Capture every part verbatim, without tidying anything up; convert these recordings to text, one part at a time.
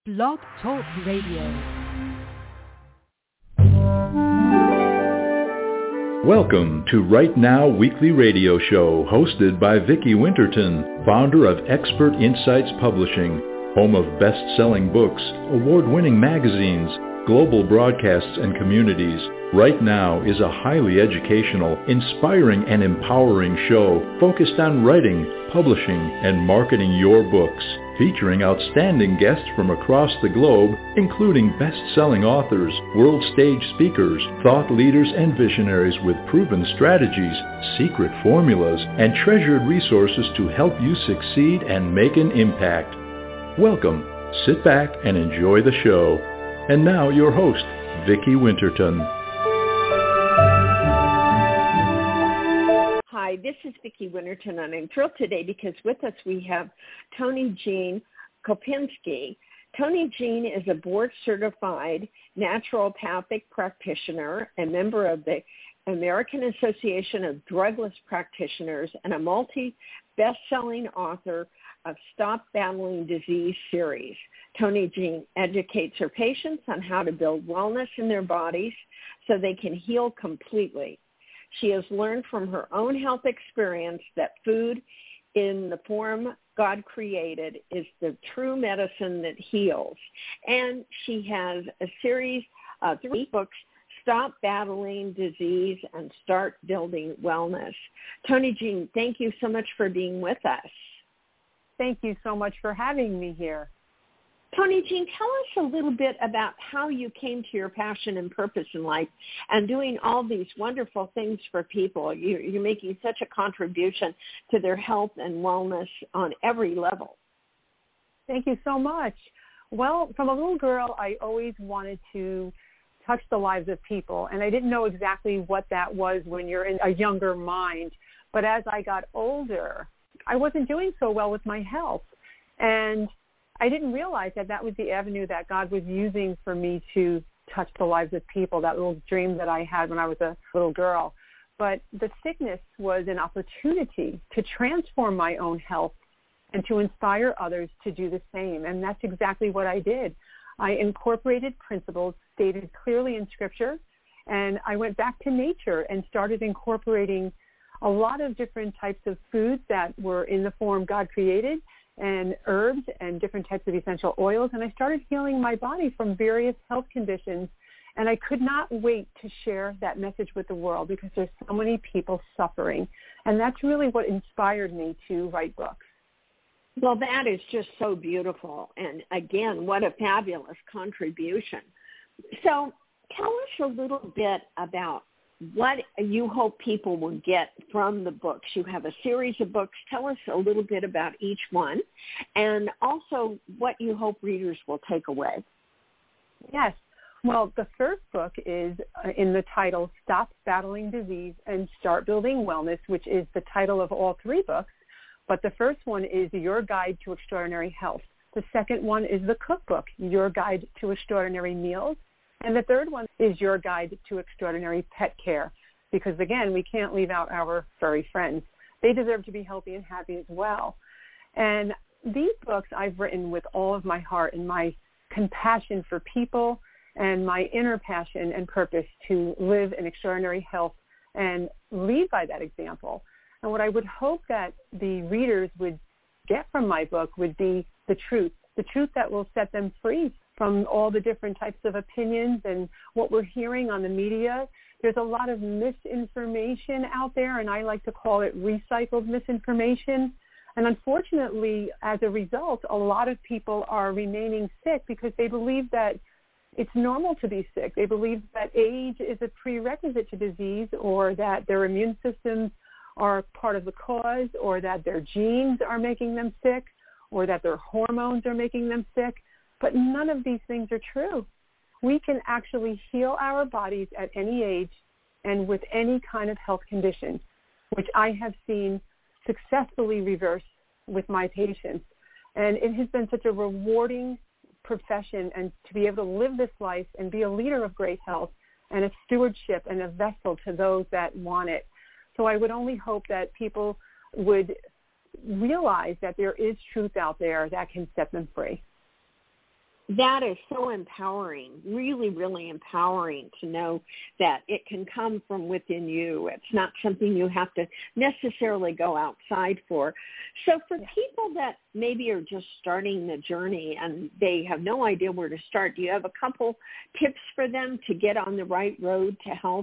Blog Talk Radio. Welcome to Right Now Weekly Radio Show, hosted by Vicki Winterton, founder of Expert Insights Publishing, home of best-selling books, award-winning magazines, global broadcasts and communities. Right Now is a highly educational, inspiring, and empowering show focused on writing, publishing, and marketing your books, featuring outstanding guests from across the globe, including best-selling authors, world stage speakers, thought leaders, and visionaries with proven strategies, secret formulas, and treasured resources to help you succeed and make an impact. Welcome. Sit back and enjoy the show. And now your host, Vicki Winterton. Hi, this is Vicki Winterton, and I'm thrilled today because with us we have Toni Jean Kopinski. Toni Jean is a board-certified naturopathic practitioner, a member of the American Association of Drugless Practitioners, and a multi-best-selling author of Stop Battling Disease series. Toni Jean educates her patients on how to build wellness in their bodies so they can heal completely. She has learned from her own health experience that food in the form God created is the true medicine that heals. And she has a series of three books, Stop Battling Disease and Start Building Wellness. Toni Jean, thank you so much for being with us. Thank you so much for having me here. Toni Jean, tell us a little bit about how you came to your passion and purpose in life and doing all these wonderful things for people. You're, you're making such a contribution to their health and wellness on every level. Thank you so much. Well, from a little girl, I always wanted to touch the lives of people, and I didn't know exactly what that was when you're in a younger mind. But as I got older, I wasn't doing so well with my health, and I didn't realize that that was the avenue that God was using for me to touch the lives of people, that little dream that I had when I was a little girl. But the sickness was an opportunity to transform my own health and to inspire others to do the same, and that's exactly what I did. I incorporated principles stated clearly in Scripture, and I went back to nature and started incorporating a lot of different types of foods that were in the form God created, and herbs and different types of essential oils, and I started healing my body from various health conditions, and I could not wait to share that message with the world because there's so many people suffering, and that's really what inspired me to write books. Well, that is just so beautiful, and again, what a fabulous contribution. So tell us a little bit about what you hope people will get from the books. You have a series of books. Tell us a little bit about each one, and also what you hope readers will take away. Yes. Well, the first book is uh, in the title, Stop Battling Disease and Start Building Wellness, which is the title of all three books. But the first one is Your Guide to Extraordinary Health. The second one is the cookbook, Your Guide to Extraordinary Meals. And the third one is Your Guide to Extraordinary Pet Care, because, again, we can't leave out our furry friends. They deserve to be healthy and happy as well. And these books I've written with all of my heart and my compassion for people and my inner passion and purpose to live in extraordinary health and lead by that example. And what I would hope that the readers would get from my book would be the truth, the truth that will set them free from all the different types of opinions and what we're hearing on the media. There's a lot of misinformation out there, and I like to call it recycled misinformation. And unfortunately, as a result, a lot of people are remaining sick because they believe that it's normal to be sick. They believe that age is a prerequisite to disease, or that their immune systems are part of the cause, or that their genes are making them sick, or that their hormones are making them sick. But none of these things are true. We can actually heal our bodies at any age and with any kind of health condition, which I have seen successfully reverse with my patients. And it has been such a rewarding profession, and to be able to live this life and be a leader of great health and a stewardship and a vessel to those that want it. So I would only hope that people would realize that there is truth out there that can set them free. That is so empowering, really, really empowering to know that it can come from within you. It's not something you have to necessarily go outside for. So for people that maybe are just starting the journey and they have no idea where to start, do you have a couple tips for them to get on the right road to health?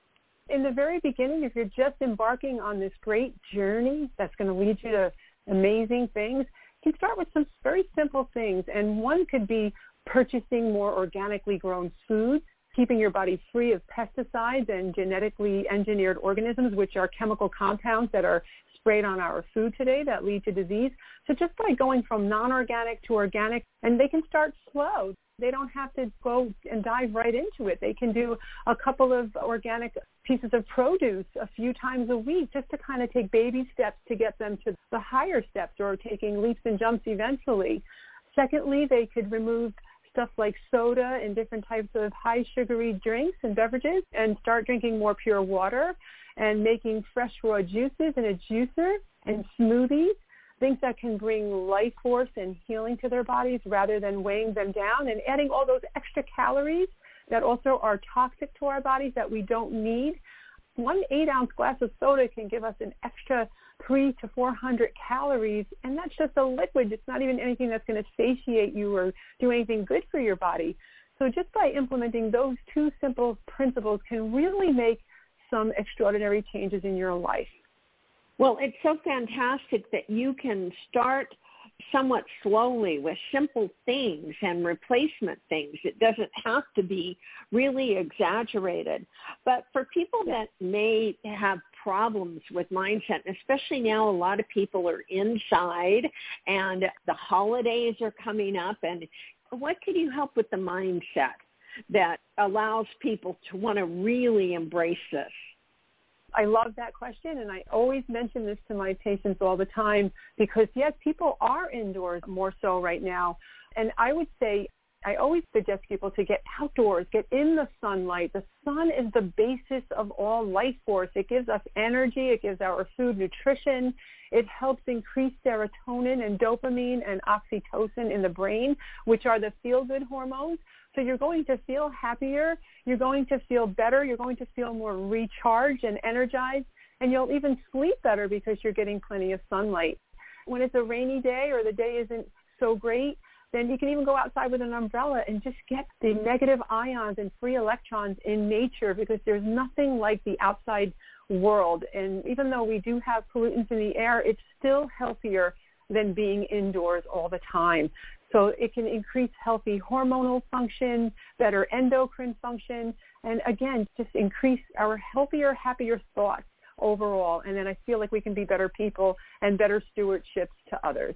In the very beginning, if you're just embarking on this great journey that's going to lead you to amazing things, you can start with some very simple things, and one could be purchasing more organically grown foods, keeping your body free of pesticides and genetically engineered organisms, which are chemical compounds that are sprayed on our food today that lead to disease. So just by going from non-organic to organic, and they can start slow. They don't have to go and dive right into it. They can do a couple of organic pieces of produce a few times a week just to kind of take baby steps to get them to the higher steps, or taking leaps and jumps eventually. Secondly, they could remove stuff like soda and different types of high sugary drinks and beverages and start drinking more pure water and making fresh raw juices in a juicer and smoothies, things that can bring life force and healing to their bodies rather than weighing them down, and adding all those extra calories that also are toxic to our bodies that we don't need. One eight-ounce glass of soda can give us an extra three to four hundred calories, and that's just a liquid. It's not even anything that's going to satiate you or do anything good for your body. So just by implementing those two simple principles can really make some extraordinary changes in your life. Well, it's so fantastic that you can start somewhat slowly with simple things and replacement things. It doesn't have to be really exaggerated. But for people that may have problems with mindset, especially now a lot of people are inside and the holidays are coming up, and what can you help with the mindset that allows people to want to really embrace this? I love that question, and I always mention this to my patients all the time because, yes, people are indoors more so right now. And I would say I always suggest people to get outdoors, get in the sunlight. The sun is the basis of all life force. It gives us energy. It gives our food nutrition. It helps increase serotonin and dopamine and oxytocin in the brain, which are the feel-good hormones. So you're going to feel happier, you're going to feel better, you're going to feel more recharged and energized, and you'll even sleep better because you're getting plenty of sunlight. When it's a rainy day or the day isn't so great, then you can even go outside with an umbrella and just get the negative ions and free electrons in nature, because there's nothing like the outside world. And even though we do have pollutants in the air, it's still healthier than being indoors all the time. So it can increase healthy hormonal function, better endocrine function, and again, just increase our healthier, happier thoughts overall. And then I feel like we can be better people and better stewardships to others.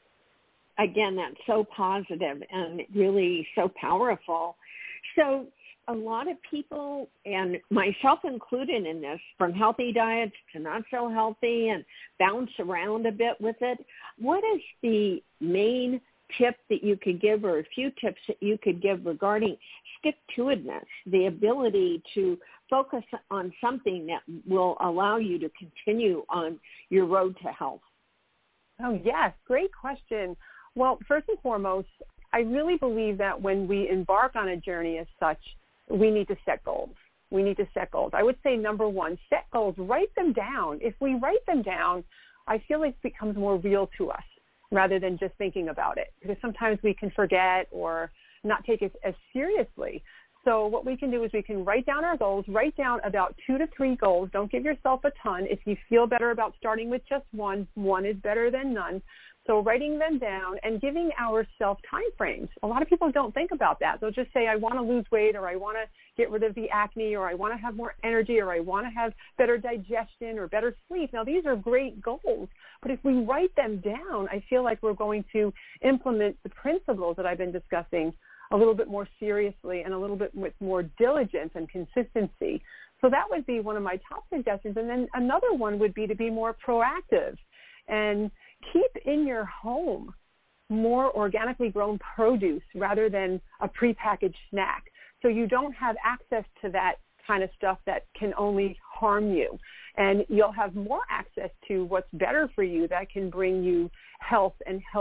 Again, that's so positive and really so powerful. So a lot of people, and myself included in this, from healthy diets to not so healthy and bounce around a bit with it, what is the main tip that you could give, or a few tips that you could give regarding stick-to-itiveness, the ability to focus on something that will allow you to continue on your road to health? Oh, yes. Great question. Well, first and foremost, I really believe that when we embark on a journey as such, we need to set goals. We need to set goals. I would say, number one, set goals. Write them down. If we write them down, I feel like it becomes more real to us rather than just thinking about it, because sometimes we can forget or not take it as seriously. So what we can do is we can write down our goals, write down about two to three goals. Don't give yourself a ton. If you feel better about starting with just one, one is better than none. So writing them down and giving ourselves time frames. A lot of people don't think about that. They'll just say, I want to lose weight, or I want to get rid of the acne, or I want to have more energy, or I want to have better digestion or better sleep. Now, these are great goals, but if we write them down, I feel like we're going to implement the principles that I've been discussing a little bit more seriously and a little bit with more diligence and consistency. So that would be one of my top suggestions. And then another one would be to be more proactive and keep in your home more organically grown produce rather than a prepackaged snack, so you don't have access to that kind of stuff that can only harm you. And you'll have more access to what's better for you that can bring you health and help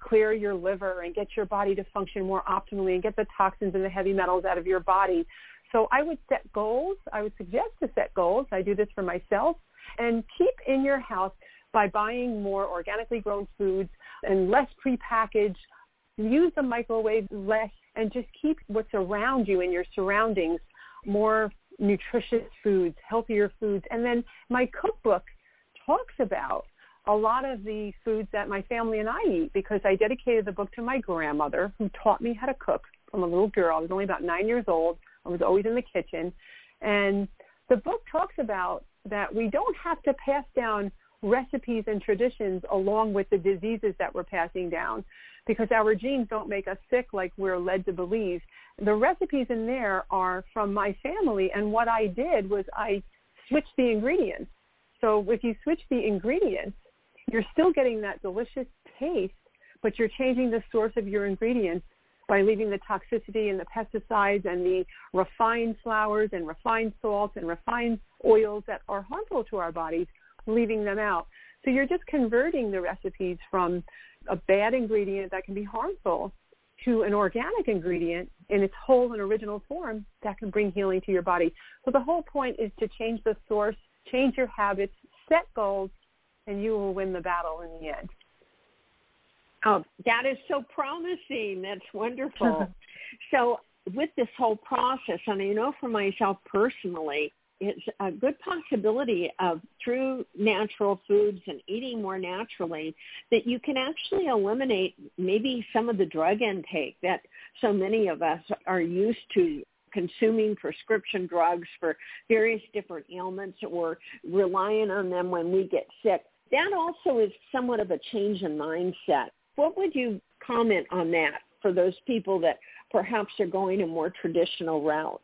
clear your liver and get your body to function more optimally and get the toxins and the heavy metals out of your body. So I would set goals. I would suggest to set goals. I do this for myself. And keep in your house by buying more organically grown foods and less prepackaged. Use the microwave less and just keep what's around you in your surroundings more nutritious foods, healthier foods. And then my cookbook talks about a lot of the foods that my family and I eat because I dedicated the book to my grandmother who taught me how to cook from a little girl. I was only about nine years old. I was always in the kitchen. And the book talks about that we don't have to pass down recipes and traditions along with the diseases that we're passing down because our genes don't make us sick like we're led to believe. The recipes in there are from my family, and what I did was I switched the ingredients. So if you switch the ingredients, you're still getting that delicious taste, but you're changing the source of your ingredients by leaving the toxicity and the pesticides and the refined flours and refined salts and refined oils that are harmful to our bodies, leaving them out. So you're just converting the recipes from a bad ingredient that can be harmful to an organic ingredient in its whole and original form that can bring healing to your body. So the whole point is to change the source, change your habits, set goals, and you will win the battle in the end. Oh, that is so promising. That's wonderful. So with this whole process, and I know for myself personally, it's a good possibility of through natural foods and eating more naturally that you can actually eliminate maybe some of the drug intake that so many of us are used to consuming prescription drugs for various different ailments or relying on them when we get sick. That also is somewhat of a change in mindset. What would you comment on that for those people that perhaps are going a more traditional route?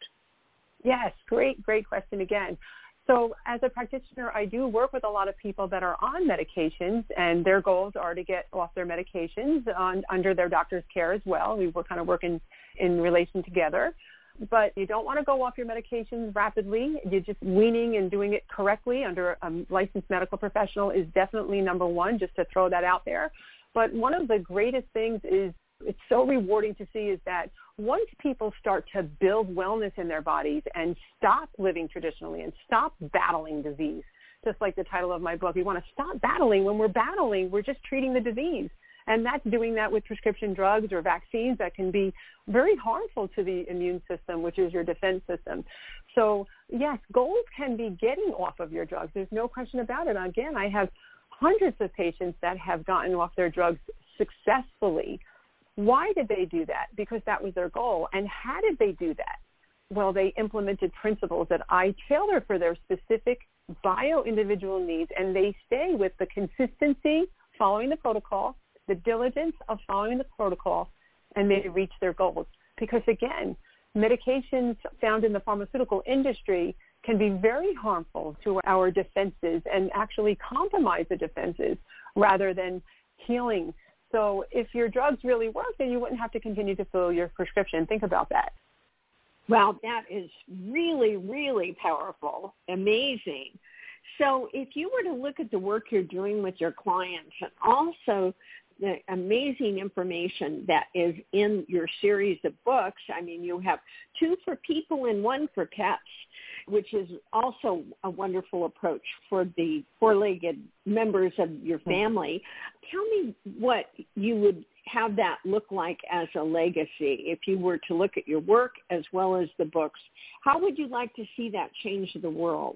Yes, great, great question again. So as a practitioner, I do work with a lot of people that are on medications, and their goals are to get off their medications on, under their doctor's care as well. We were kind of working in relation together. But you don't want to go off your medications rapidly. You're just weaning and doing it correctly under a licensed medical professional is definitely number one, just to throw that out there. But one of the greatest things is it's so rewarding to see is that once people start to build wellness in their bodies and stop living traditionally and stop battling disease, just like the title of my book, we want to stop battling. When we're battling, we're just treating the disease. And that's doing that with prescription drugs or vaccines that can be very harmful to the immune system, which is your defense system. So, yes, goals can be getting off of your drugs. There's no question about it. Again, I have hundreds of patients that have gotten off their drugs successfully. Why did they do that? Because that was their goal. And how did they do that? Well, they implemented principles that I tailor for their specific bio-individual needs, and they stay with the consistency following the protocol, the diligence of following the protocol, and they reach their goals. Because, again, medications found in the pharmaceutical industry can be very harmful to our defenses and actually compromise the defenses rather than healing. So if your drugs really work, then you wouldn't have to continue to fill your prescription. Think about that. Well, that is really, really powerful, amazing. So if you were to look at the work you're doing with your clients and also the amazing information that is in your series of books, I mean, you have two for people and one for pets, which is also a wonderful approach for the four-legged members of your family. Tell me what you would have that look like as a legacy if you were to look at your work as well as the books. How would you like to see that change the world?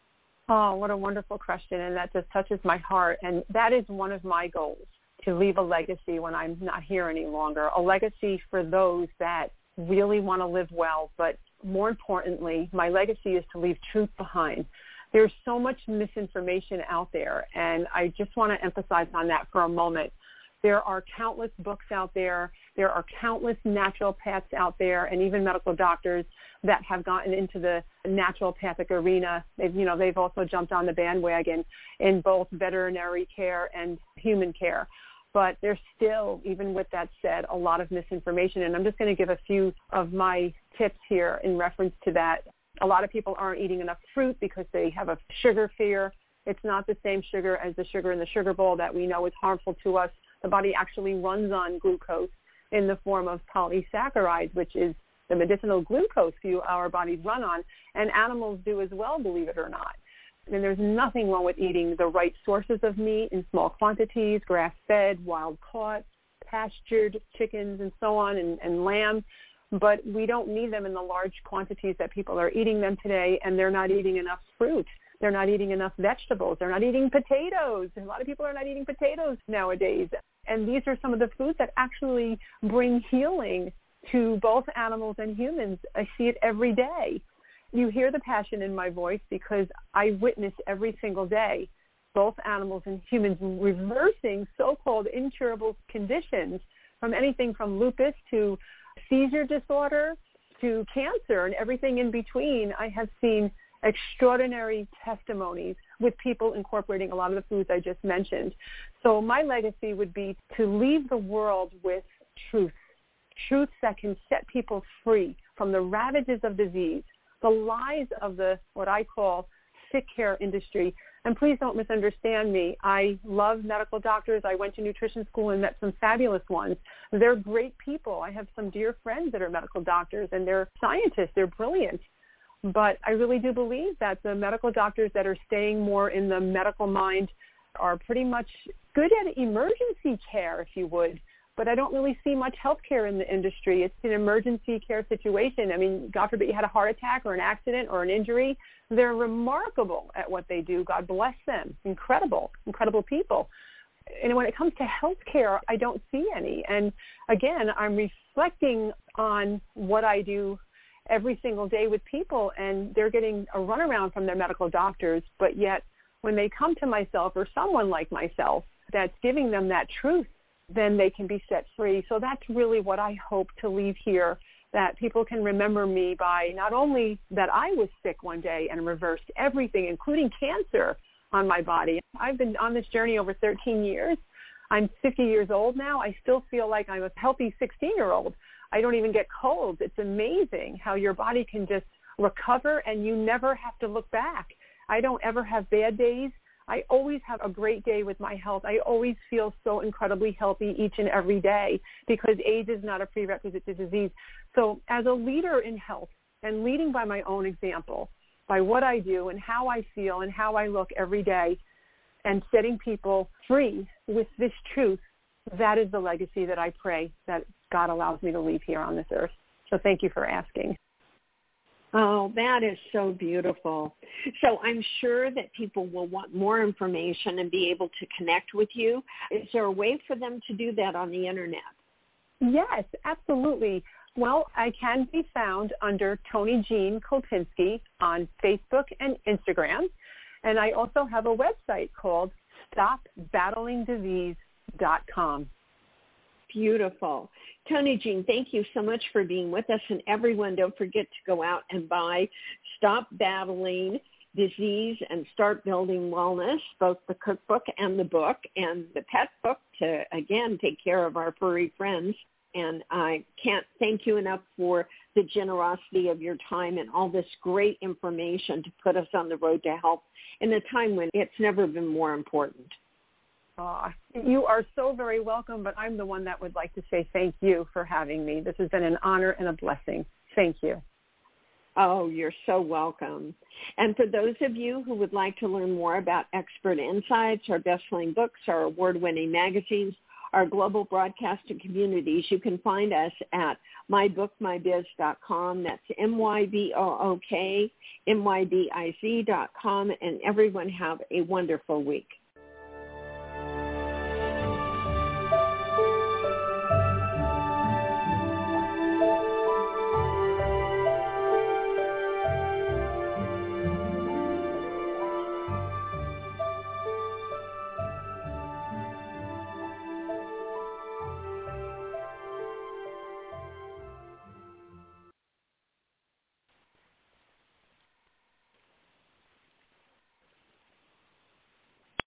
Oh, what a wonderful question, and that just touches my heart. And that is one of my goals, to leave a legacy when I'm not here any longer, a legacy for those that really want to live well. But more importantly, my legacy is to leave truth behind. There's so much misinformation out there, and I just want to emphasize on that for a moment. There are countless books out there. There are countless naturopaths out there, and even medical doctors that have gotten into the naturopathic arena. They've, you know, they've also jumped on the bandwagon in both veterinary care and human care. But there's still, even with that said, a lot of misinformation. And I'm just going to give a few of my tips here in reference to that. A lot of people aren't eating enough fruit because they have a sugar fear. It's not the same sugar as the sugar in the sugar bowl that we know is harmful to us. The body actually runs on glucose in the form of polysaccharides, which is the medicinal glucose you, our bodies run on, and animals do as well, believe it or not. And there's nothing wrong with eating the right sources of meat in small quantities, grass-fed, wild-caught, pastured chickens and so on, and, and lamb. But we don't need them in the large quantities that people are eating them today, and they're not eating enough fruit. They're not eating enough vegetables. They're not eating potatoes. A lot of people are not eating potatoes nowadays. And these are some of the foods that actually bring healing to both animals and humans. I see it every day. You hear the passion in my voice because I witness every single day both animals and humans reversing so-called incurable conditions, from anything from lupus to seizure disorder to cancer and everything in between. I have seen extraordinary testimonies with people incorporating a lot of the foods I just mentioned. So my legacy would be to leave the world with truth, truths that can set people free from the ravages of disease, the lies of the, what I call, sick care industry. And please don't misunderstand me. I love medical doctors. I went to nutrition school and met some fabulous ones. They're great people. I have some dear friends that are medical doctors, and they're scientists. They're brilliant. But I really do believe that the medical doctors that are staying more in the medical mind are pretty much good at emergency care, if you would. But I don't really see much health care in the industry. It's an emergency care situation. I mean, God forbid you had a heart attack or an accident or an injury. They're remarkable at what they do. God bless them. Incredible, incredible people. And when it comes to health care, I don't see any. And again, I'm reflecting on what I do every single day with people, and they're getting a runaround from their medical doctors. But yet when they come to myself or someone like myself that's giving them that truth, then they can be set free. So that's really what I hope to leave here, that people can remember me by not only that I was sick one day and reversed everything, including cancer on my body. I've been on this journey over thirteen years. I'm fifty years old now. I still feel like I'm a healthy sixteen-year-old. I don't even get colds. It's amazing how your body can just recover and you never have to look back. I don't ever have bad days. I always have a great day with my health. I always feel so incredibly healthy each and every day because age is not a prerequisite to disease. So as a leader in health and leading by my own example, by what I do and how I feel and how I look every day and setting people free with this truth, that is the legacy that I pray that God allows me to leave here on this earth. So thank you for asking. Oh, that is so beautiful. So I'm sure that people will want more information and be able to connect with you. Is there a way for them to do that on the internet? Yes, absolutely. Well, I can be found under Toni Jean Kopinski on Facebook and Instagram. And I also have a website called stop battling disease dot com. Beautiful. Toni Jean, thank you so much for being with us. And everyone, don't forget to go out and buy Stop Battling Disease and Start Building Wellness, both the cookbook and the book, and the pet book to, again, take care of our furry friends. And I can't thank you enough for the generosity of your time and all this great information to put us on the road to health in a time when it's never been more important. Uh, you are so very welcome, but I'm the one that would like to say thank you for having me. This has been an honor and a blessing. Thank you. Oh, you're so welcome. And for those of you who would like to learn more about Expert Insights, our best-selling books, our award-winning magazines, our global broadcast and communities, you can find us at my book my biz dot com. That's M Y B O O K M Y B I Z dot com. And everyone have a wonderful week.